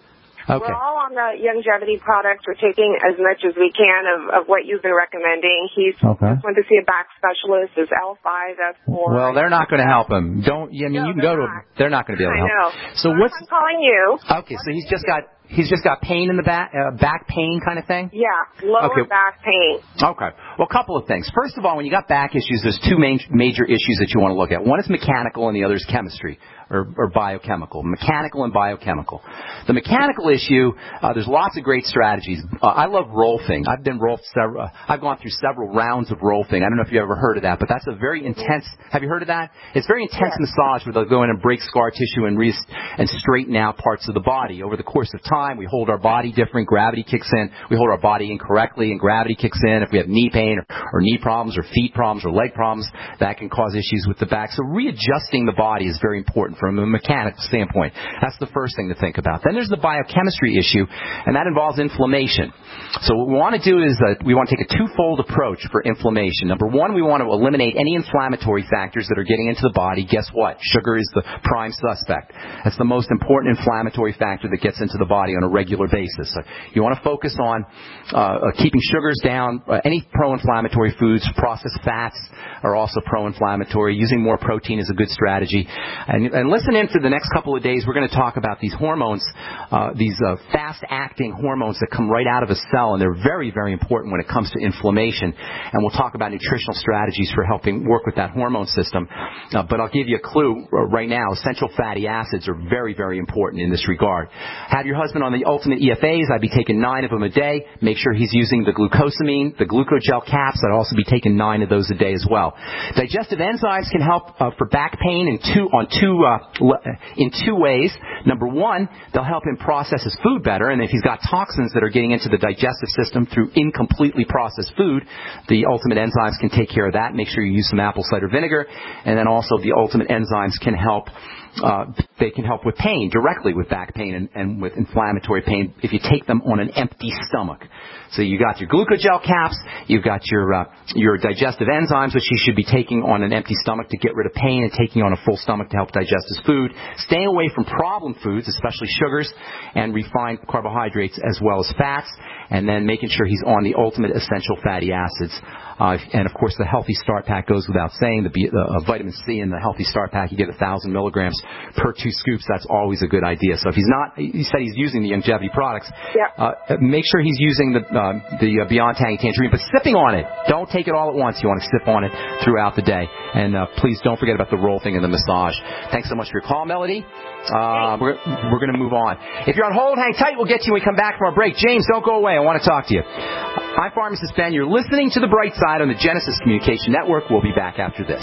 Okay. We're all on the longevity products. We're taking as much as we can of, of what you've been recommending. He's Okay. just went to see a back specialist. His L five, F four. Well, they're not going to help him. Don't. I mean, No, you can go to. not. They're not going to be able to I help. know. So what's? I'm calling you. Okay, so he's just got he's just got pain in the back, uh, back pain kind of thing. Yeah, lower Okay. back pain. Okay. Well, a couple of things. First of all, when you got back issues, there's two main, major issues that you want to look at. One is mechanical, and the other is chemistry or, or biochemical. Mechanical and biochemical. The mechanical issue, uh, there's lots of great strategies. Uh, I love rolfing. I've been rolfed several. Uh, I've gone through several rounds of rolfing. I don't know if you ever heard of that, but that's a very intense. Have you heard of that? It's very intense Yes. massage where they'll go in and break scar tissue and re- and straighten out parts of the body. Over the course of time, we hold our body different. Gravity kicks in. We hold our body incorrectly, and gravity kicks in. If we have knee pain or, or knee problems or feet problems or leg problems, that can cause issues with the back. So readjusting the body is very important from a mechanical standpoint. That's the first thing to think about. Then there's the biochemistry issue, and that involves inflammation. So what we want to do is uh, we want to take a twofold approach for inflammation. Number one, we want to eliminate any inflammatory factors that are getting into the body. Guess what? Sugar is the prime suspect. That's the most important inflammatory factor that gets into the body on a regular basis. So you want to focus on uh, keeping sugars down. Uh, any pro-inflammatory foods, processed fats are also pro-inflammatory. Using more protein is a good strategy. And, and listen in for the next couple of days. We're going to talk about these hormones, uh, these uh, fast-acting hormones that come right out of a cell, and they're very, very important when it comes to inflammation. And we'll talk about nutritional strategies for helping work with that hormone system. Uh, but I'll give you a clue uh, right now. Essential fatty acids are very, very important in this regard. Have your husband on the Ultimate E F As. I'd be taking nine of them a day. Make sure he's using the glucosamine, the glucogel caps. I'd also be taking nine of those a day as well. Digestive enzymes can help uh, for back pain in two on two uh, in two ways. Number one, they'll help him process his food better, and if he's got toxins that are getting into the digestive system through incompletely processed food, the Ultimate enzymes can take care of that. Make sure you use some apple cider vinegar, and then also the Ultimate enzymes can help. Uh, they can help with pain, directly with back pain and, and with inflammatory pain if you take them on an empty stomach. So you got your glucogel caps, you've got your uh, your digestive enzymes, which you should be taking on an empty stomach to get rid of pain, and taking on a full stomach to help digest his food. Staying away from problem foods, especially sugars and refined carbohydrates as well as fats, and then making sure he's on the Ultimate essential fatty acids. Uh, and, of course, the Healthy Start Pack goes without saying. The, the uh, vitamin C in the Healthy Start Pack, you get one thousand milligrams per two scoops. That's always a good idea. So if he's not, he said he's using the longevity products, yeah. uh, make sure he's using the uh, the uh, Beyond Tangy Tangerine, but sipping on it. Don't take it all at once. You want to sip on it throughout the day. And uh, please don't forget about the roll thing and the massage. Thanks so much for your call, Melody. Uh, we're we're going to move on. If you're on hold, hang tight. We'll get to you when we come back from our break. James, don't go away. I want to talk to you. I'm Pharmacist Ben. You're listening to The Bright Side on the Genesis Communication Network. We'll be back after this.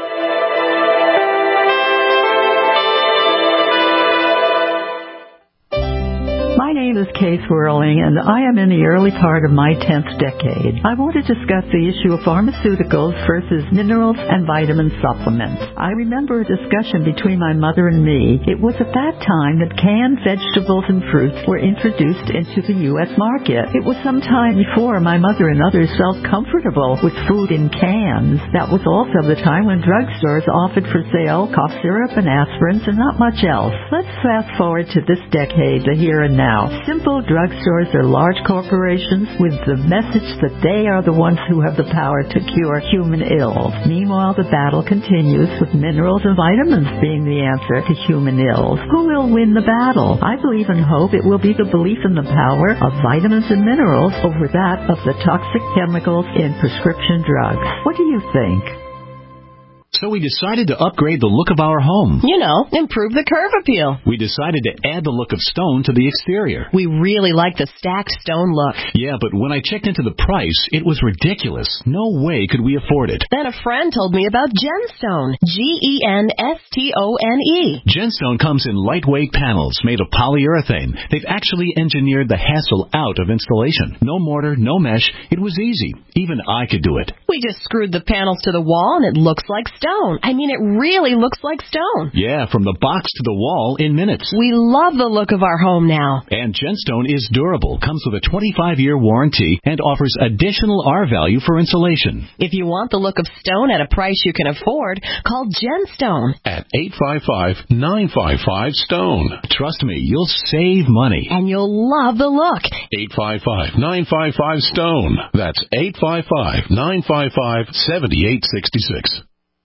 My name is Kay Swirling, and I am in the early part of my tenth decade. I want to discuss the issue of pharmaceuticals versus minerals and vitamin supplements. I remember a discussion between my mother and me. It was at that time that canned vegetables and fruits were introduced into the U S market. It was some time before my mother and others felt comfortable with food in cans. That was also the time when drugstores offered for sale cough syrup and aspirins and not much else. Let's fast forward to this decade, the here and now. Simple drugstores are large corporations with the message that they are the ones who have the power to cure human ills. Meanwhile, the battle continues with minerals and vitamins being the answer to human ills. Who will win the battle? I believe and hope it will be the belief in the power of vitamins and minerals over that of the toxic chemicals in prescription drugs. What do you think? So we decided to upgrade the look of our home. You know, improve the curve appeal. We decided to add the look of stone to the exterior. We really like the stacked stone look. Yeah, but when I checked into the price, it was ridiculous. No way could we afford it. Then a friend told me about Genstone. G E N S T O N E. Genstone comes in lightweight panels made of polyurethane. They've actually engineered the hassle out of installation. No mortar, no mesh. It was easy. Even I could do it. We just screwed the panels to the wall and it looks like stone. I mean, it really looks like stone. Yeah, from the box to the wall in minutes. We love the look of our home now. And Gemstone is durable, comes with a twenty-five year warranty, and offers additional R value for insulation. If you want the look of stone at a price you can afford, call Gemstone at eight five five, nine five five, STONE. Trust me, you'll save money. And you'll love the look. eight five five, nine five five, STONE. That's eight five five, nine five five, seven eight six six.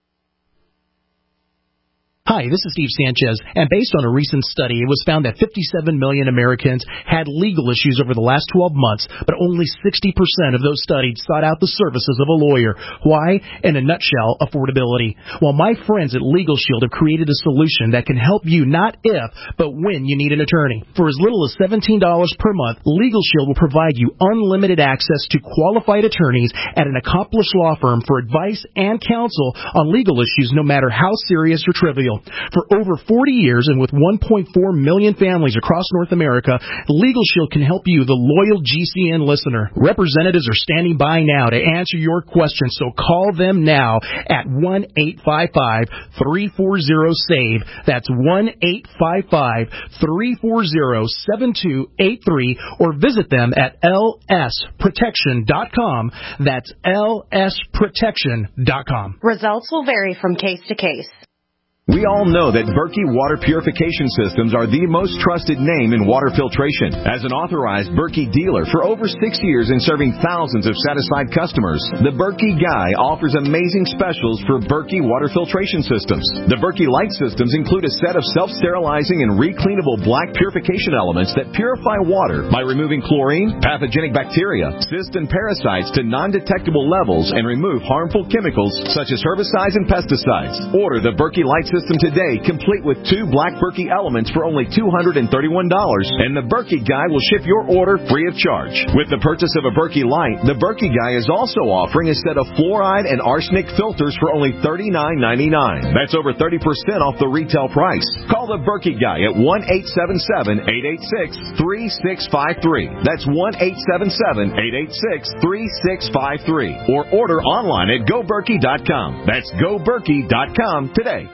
Hi, this is Steve Sanchez, and based on a recent study, it was found that fifty-seven million Americans had legal issues over the last twelve months, but only sixty percent of those studied sought out the services of a lawyer. Why? In a nutshell, affordability. Well, my friends at Legal Shield have created a solution that can help you not if, but when you need an attorney. For as little as seventeen dollars per month, Legal Shield will provide you unlimited access to qualified attorneys at an accomplished law firm for advice and counsel on legal issues, no matter how serious or trivial. For over forty years and with one point four million families across North America, Legal Shield can help you, the loyal G C N listener. Representatives are standing by now to answer your questions, so call them now at one eight five five, three four zero, SAVE. That's one eight five five, three four zero, seven two eight three, or visit them at L S protection dot com. That's L S protection dot com. Results will vary from case to case. We all know that Berkey Water Purification Systems are the most trusted name in water filtration. As an authorized Berkey dealer for over six years and serving thousands of satisfied customers, the Berkey Guy offers amazing specials for Berkey Water Filtration Systems. The Berkey Light Systems include a set of self-sterilizing and recleanable black purification elements that purify water by removing chlorine, pathogenic bacteria, cysts, and parasites to non-detectable levels and remove harmful chemicals such as herbicides and pesticides. Order the Berkey Light System today, complete with two black Berkey elements for only two hundred thirty-one dollars, and the Berkey Guy will ship your order free of charge. With the purchase of a Berkey Light, the Berkey Guy is also offering a set of fluoride and arsenic filters for only thirty-nine ninety-nine. That's over thirty percent off the retail price. Call the Berkey Guy at one eight seven seven, eight eight six, three six five three. That's one eight seven seven, eight eight six, three six five three. Or order online at go berkey dot com. That's go berkey dot com today.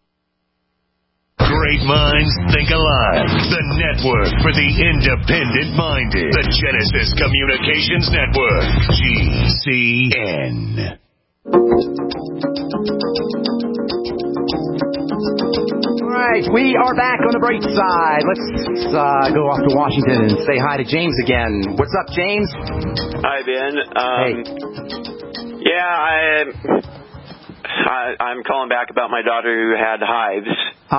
Great minds think alike. The network for the independent-minded. The Genesis Communications Network. G C N. All right, we are back on the bright side. Let's uh, go off to Washington and say hi to James again. What's up, James? Hi, Ben. Um, hey. Yeah, I... I, I'm calling back about my daughter who had hives.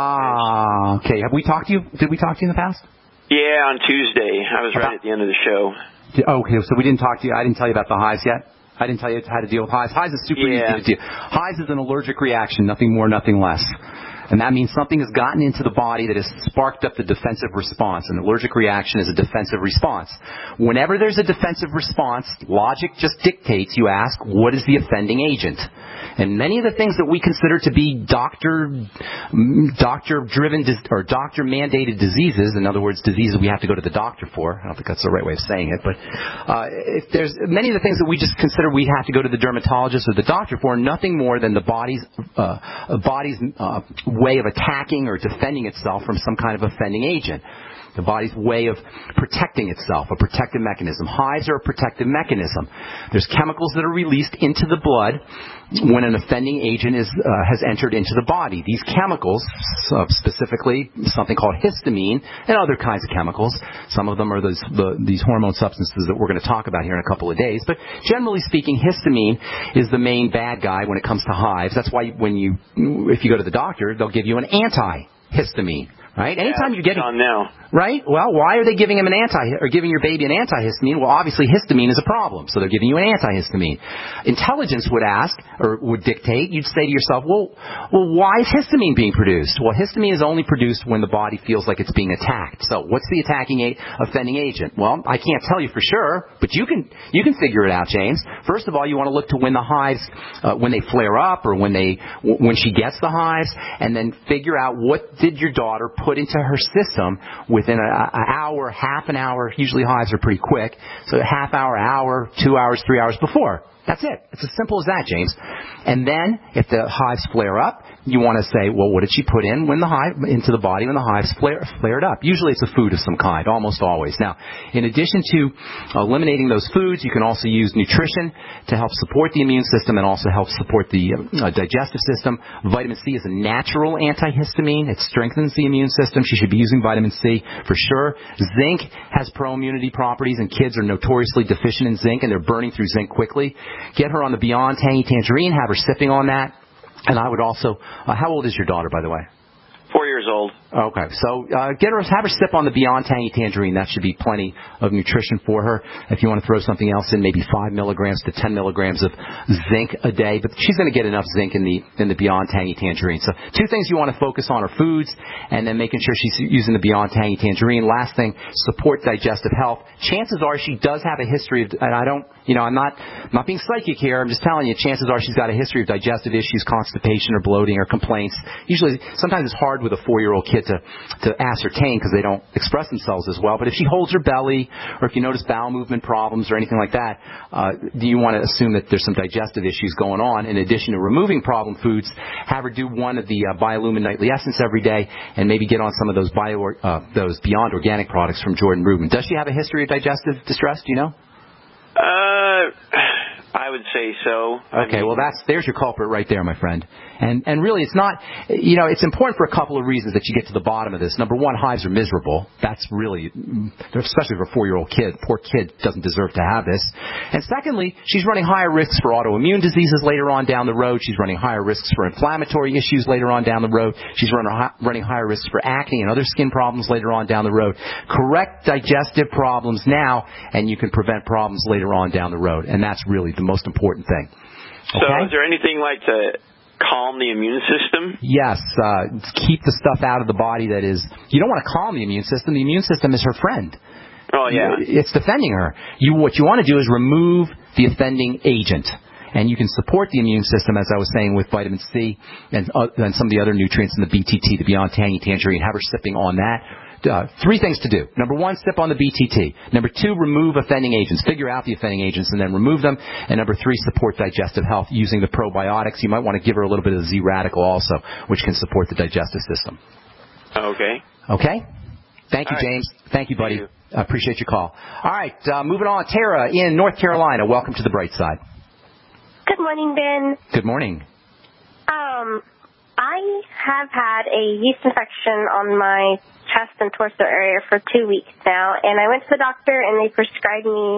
Ah, okay. Have we talked to you? Did we talk to you in the past? Yeah, on Tuesday. I was about, right at the end of the show. Okay, so we didn't talk to you. I didn't tell you about the hives yet. I didn't tell you how to deal with hives. Hives is super yeah. easy to deal. Hives is an allergic reaction, nothing more, nothing less. And that means something has gotten into the body that has sparked up the defensive response. An allergic reaction is a defensive response. Whenever there's a defensive response, logic just dictates you ask, what is the offending agent? And many of the things that we consider to be doctor, doctor-driven or doctor-mandated diseases, in other words, diseases we have to go to the doctor for. I don't think that's the right way of saying it, but uh, if there's many of the things that we just consider we have to go to the dermatologist or the doctor for, nothing more than the body's uh, body's uh, way of attacking or defending itself from some kind of offending agent. The body's way of protecting itself, a protective mechanism. Hives are a protective mechanism. There's chemicals that are released into the blood when an offending agent is, uh, has entered into the body. These chemicals, uh, specifically something called histamine and other kinds of chemicals, some of them are those, the, these hormone substances that we're going to talk about here in a couple of days. But generally speaking, histamine is the main bad guy when it comes to hives. That's why when you, if you go to the doctor, they'll give you an antihistamine. Right? Anytime yeah, you're getting on now. Right? Well, why are they giving him an anti or giving your baby an antihistamine? Well, obviously histamine is a problem, so they're giving you an antihistamine. Intelligence would ask or would dictate. You'd say to yourself, well, well, why is histamine being produced? Well, histamine is only produced when the body feels like it's being attacked. So, what's the attacking a- offending agent? Well, I can't tell you for sure, but you can you can figure it out, James. First of all, you want to look to when the hives uh, when they flare up or when they when she gets the hives, and then figure out what did your daughter put into her system within an hour, half an hour. Usually hives are pretty quick. So a half hour, hour, two hours, three hours before. That's it. It's as simple as that, James. And then, if the hives flare up, you want to say, well, what did she put in when the hive into the body when the hives flare, flared up? Usually it's a food of some kind, almost always. Now, in addition to eliminating those foods, you can also use nutrition to help support the immune system and also help support the uh, digestive system. Vitamin C is a natural antihistamine. It strengthens the immune system. She should be using vitamin C for sure. Zinc has pro-immunity properties, and kids are notoriously deficient in zinc, and they're burning through zinc quickly. Get her on the Beyond Tangy Tangerine. Have her sipping on that. And I would also, uh, how old is your daughter, by the way? Four years old. Okay, so uh, get her, have her sip on the Beyond Tangy Tangerine. That should be plenty of nutrition for her. If you want to throw something else in, maybe five milligrams to ten milligrams of zinc a day. But she's going to get enough zinc in the in the Beyond Tangy Tangerine. So two things you want to focus on are foods, and then making sure she's using the Beyond Tangy Tangerine. Last thing, support digestive health. Chances are she does have a history of, and I don't, you know, I'm not not being psychic here. I'm just telling you, chances are she's got a history of digestive issues, constipation or bloating or complaints. Usually, sometimes it's hard with a four-year-old kid to, to ascertain because they don't express themselves as well. But if she holds her belly, or if you notice bowel movement problems or anything like that, uh, do you want to assume that there's some digestive issues going on? In addition to removing problem foods, have her do one of the uh, Biolumin Nightly Essence every day, and maybe get on some of those bio, uh, those Beyond Organic products from Jordan Rubin. Does she have a history of digestive distress? Do you know? Uh, I would say so. Okay, well, that's there's your culprit right there, my friend. And and really, it's not, you know, it's important for a couple of reasons that you get to the bottom of this. Number one, hives are miserable. That's really, especially for a four-year-old kid. Poor kid doesn't deserve to have this. And secondly, she's running higher risks for autoimmune diseases later on down the road. She's running higher risks for inflammatory issues later on down the road. She's running, running higher risks for acne and other skin problems later on down the road. Correct digestive problems now, and you can prevent problems later on down the road. And that's really the most important thing. Okay? So is there anything like to calm the immune system? Yes. Uh, keep the stuff out of the body that is... You don't want to calm the immune system. The immune system is her friend. Oh, yeah. It's defending her. You, what you want to do is remove the offending agent. And you can support the immune system, as I was saying, with vitamin C and, uh, and some of the other nutrients in the B T T, the Beyond Tangy Tangerine. Have her sipping on that. Uh, three things to do. Number one, sip on the B T T. Number two, remove offending agents. Figure out the offending agents and then remove them. And number three, support digestive health using the probiotics. You might want to give her a little bit of Z-Radical also, which can support the digestive system. Okay. Okay? Thank you, All right. James. Thank you, buddy. I appreciate your call. All right, uh, moving on. Tara in North Carolina. Welcome to the bright side. Good morning, Ben. Good morning. Um, I have had a yeast infection on my chest and torso area for two weeks now, and I went to the doctor and they prescribed me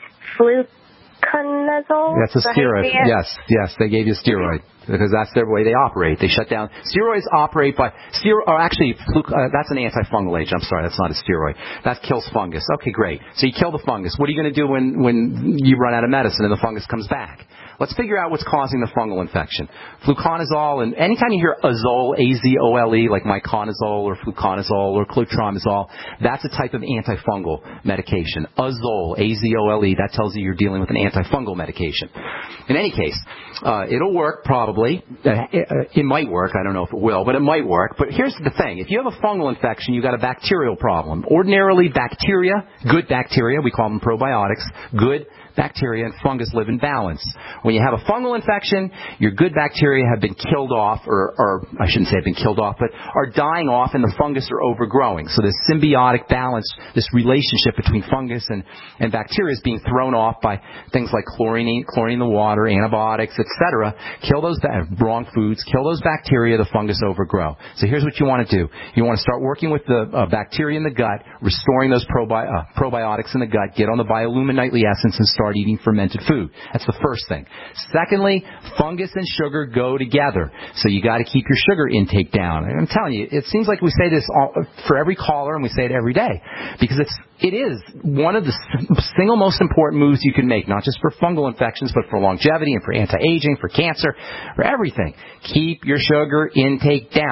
fluconazole. That's a steroid. Yes, yes, they gave you a steroid because that's their way they operate. They shut down. Steroids operate by stero. Or actually, flu, uh, that's an antifungal agent. I'm sorry, that's not a steroid. That kills fungus. Okay, great. So you kill the fungus. What are you going to do when when you run out of medicine and the fungus comes back? Let's figure out what's causing the fungal infection. Fluconazole, and anytime you hear azole, A Z O L E, like miconazole or fluconazole or clotrimazole, that's a type of antifungal medication. Azole, A Z O L E, that tells you you're dealing with an antifungal medication. In any case, uh, it'll work probably. Uh, it, uh, it might work. I don't know if it will, but it might work. But here's the thing. If you have a fungal infection, you've got a bacterial problem. Ordinarily, bacteria, good bacteria, we call them probiotics, good bacteria and fungus live in balance. When you have a fungal infection, your good bacteria have been killed off, or, or I shouldn't say have been killed off, but are dying off and the fungus are overgrowing. So this symbiotic balance, this relationship between fungus and, and bacteria is being thrown off by things like chlorine, chlorine in the water, antibiotics, et cetera. Kill those ba- wrong foods, kill those bacteria, the fungus overgrow. So here's what you want to do. You want to start working with the uh, bacteria in the gut, restoring those probi- uh, probiotics in the gut, get on the Biolumin Nightly Essence and start eating fermented food. That's the first thing. Secondly, fungus and sugar go together. So you got to keep your sugar intake down. And I'm telling you, it seems like we say this all, for every caller, and we say it every day, because it's it is one of the single most important moves you can make, not just for fungal infections, but for longevity and for anti-aging, for cancer, for everything. Keep your sugar intake down.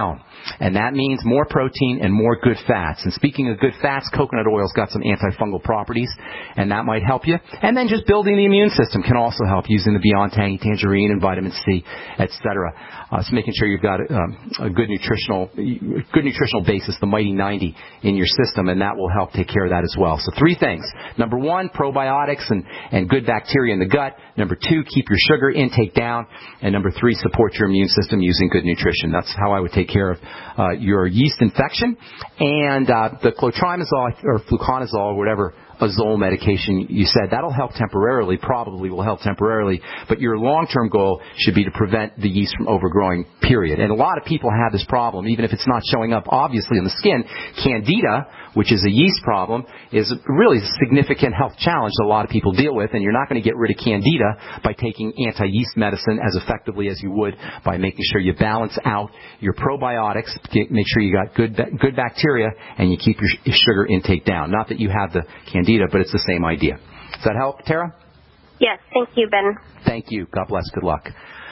And that means more protein and more good fats. And speaking of good fats, coconut oil's got some antifungal properties, and that might help you. And then just building the immune system can also help, using the Beyond Tangy Tangerine and vitamin C, et cetera. Uh, so making sure you've got um, a good nutritional, good nutritional basis, the Mighty ninety, in your system, and that will help take care of that as well. So three things. Number one, probiotics and, and good bacteria in the gut. Number two, keep your sugar intake down. And number three, support your immune system using good nutrition. That's how I would take care of uh, your yeast infection. And uh, the clotrimazole or fluconazole or whatever azole medication you said, that'll help temporarily, probably will help temporarily, but your long-term goal should be to prevent the yeast from overgrowing, period. And a lot of people have this problem, even if it's not showing up obviously on the skin. Candida, which is a yeast problem, is really a significant health challenge that a lot of people deal with, and you're not going to get rid of Candida by taking anti-yeast medicine as effectively as you would by making sure you balance out your probiotics, make sure you got good good bacteria, and you keep your sugar intake down. Not that you have the Candida, but it's the same idea. Does that help, Tara? Yes, thank you, Ben. Thank you. God bless. Good luck.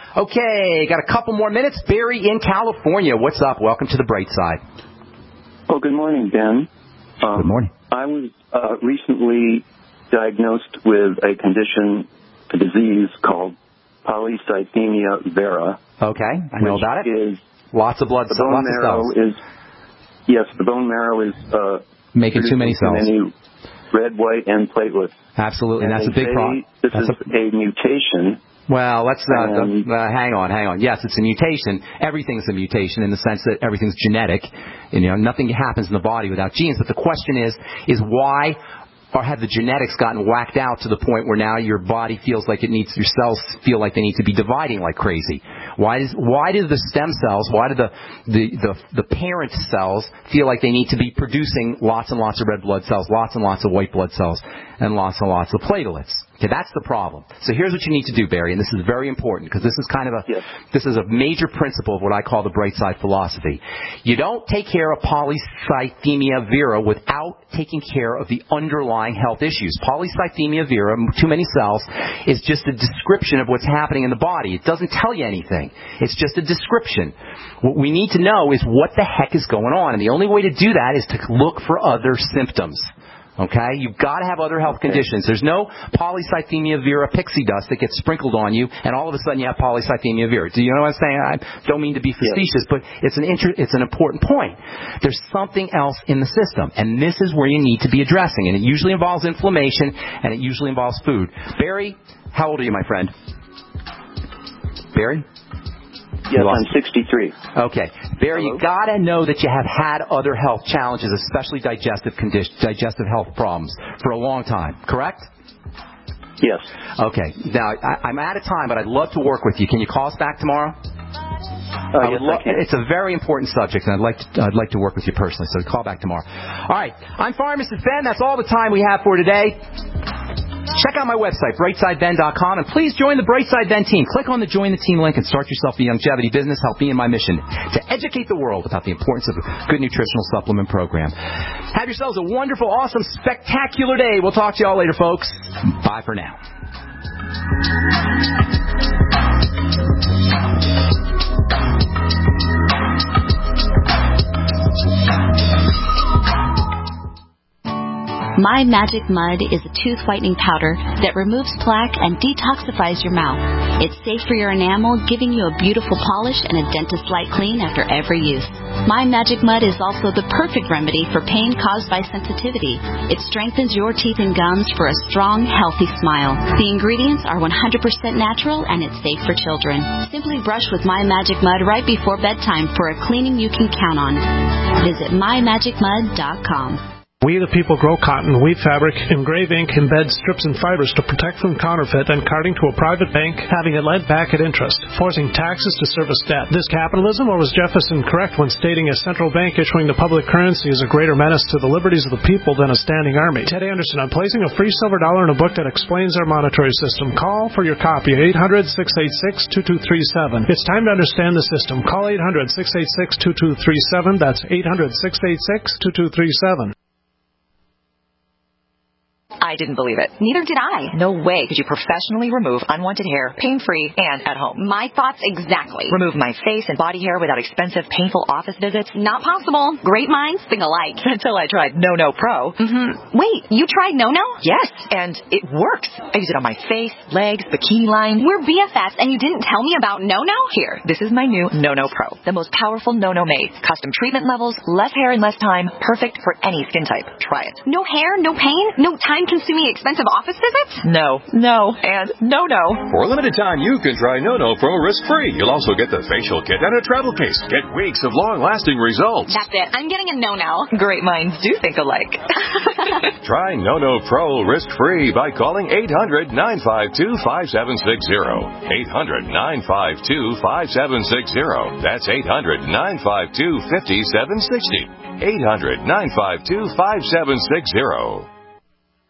Okay, got a couple more minutes. Barry in California. What's up? Welcome to the Bright Side. Oh, good morning, Ben. Um, Good morning. I was uh, recently diagnosed with a condition, a disease called polycythemia vera. Okay, I know about it. Is lots of blood, the bone lots marrow of cells. Is, yes, the bone marrow is uh, making too many cells. Too many red, white, and platelets. Absolutely, and, and that's a big problem. This that's is a, a mutation. Well, let's uh, um, uh, hang on, hang on. Yes, it's a mutation. Everything's a mutation in the sense that everything's genetic. And, you know, nothing happens in the body without genes. But the question is, is why or have the genetics gotten whacked out to the point where now your body feels like it needs, your cells feel like they need to be dividing like crazy? Why does why do the stem cells, why do the, the, the, the parent cells feel like they need to be producing lots and lots of red blood cells, lots and lots of white blood cells, and lots and lots of platelets? Okay, that's the problem. So here's what you need to do, Barry, and this is very important because this is kind of a yes. this is a major principle of what I call the bright side philosophy. You don't take care of polycythemia vera without taking care of the underlying health issues. Polycythemia vera, too many cells, is just a description of what's happening in the body. It doesn't tell you anything. It's just a description. What we need to know is what the heck is going on, and the only way to do that is to look for other symptoms. Okay? You've got to have other health conditions. There's no polycythemia vera pixie dust that gets sprinkled on you, and all of a sudden you have polycythemia vera. Do you know what I'm saying? I don't mean to be facetious, yes. but it's an inter- it's an important point. There's something else in the system, and this is where you need to be addressing, and it usually involves inflammation, and it usually involves food. Barry, how old are you, my friend? Barry? Yes, I'm sixty-three. Okay. Barry, you got to know that you have had other health challenges, especially digestive condition, digestive health problems, for a long time, correct? Yes. Okay. Now, I, I'm out of time, but I'd love to work with you. Can you call us back tomorrow? Uh, I yes, lo- I can. It's a very important subject, and I'd like to, I'd like to work with you personally, so call back tomorrow. All right. I'm Pharmacist Ben. That's all the time we have for today. Check out my website, brightside ben dot com, and please join the Brightside Ben team. Click on the Join the Team link and start yourself a longevity business. Help me in my mission to educate the world about the importance of a good nutritional supplement program. Have yourselves a wonderful, awesome, spectacular day. We'll talk to you all later, folks. Bye for now. My Magic Mud is a tooth whitening powder that removes plaque and detoxifies your mouth. It's safe for your enamel, giving you a beautiful polish and a dentist-like clean after every use. My Magic Mud is also the perfect remedy for pain caused by sensitivity. It strengthens your teeth and gums for a strong, healthy smile. The ingredients are one hundred percent natural and it's safe for children. Simply brush with My Magic Mud right before bedtime for a cleaning you can count on. Visit my magic mud dot com. We the people grow cotton, weave fabric, engrave ink, embed strips and fibers to protect from counterfeit and carting to a private bank, having it lent back at interest, forcing taxes to service debt. This capitalism, or was Jefferson correct when stating a central bank issuing the public currency is a greater menace to the liberties of the people than a standing army? Ted Anderson, I'm placing a free silver dollar in a book that explains our monetary system. Call for your copy, eight hundred, six eight six, two two three seven. It's time to understand the system. Call eight hundred, six eight six, two two three seven. That's eight hundred, six eight six, two two three seven. I didn't believe it. Neither did I. No way could you professionally remove unwanted hair, pain-free, and at home. My thoughts exactly. Remove my face and body hair without expensive, painful office visits? Not possible. Great minds think alike. Until I tried No No Pro. Mm-hmm. Wait, you tried No No? Yes, and it works. I use it on my face, legs, bikini line. We're B F Fs, and you didn't tell me about No No? Here, this is my new No No Pro. The most powerful No No made. Custom treatment levels, less hair in less time, perfect for any skin type. Try it. No hair, no pain, no time-consuming expensive office visits? No, no, and no no. For a limited time, you can try No No Pro risk-free. You'll also get the facial kit and a travel case. Get weeks of long-lasting results. That's it. I'm getting a No No. Great minds do think alike. Try No No Pro risk-free by calling eight hundred, nine five two, five seven six zero. eight hundred, nine five two, five seven six zero. That's eight hundred, nine five two, five seven six zero. eight hundred, nine five two, five seven six zero.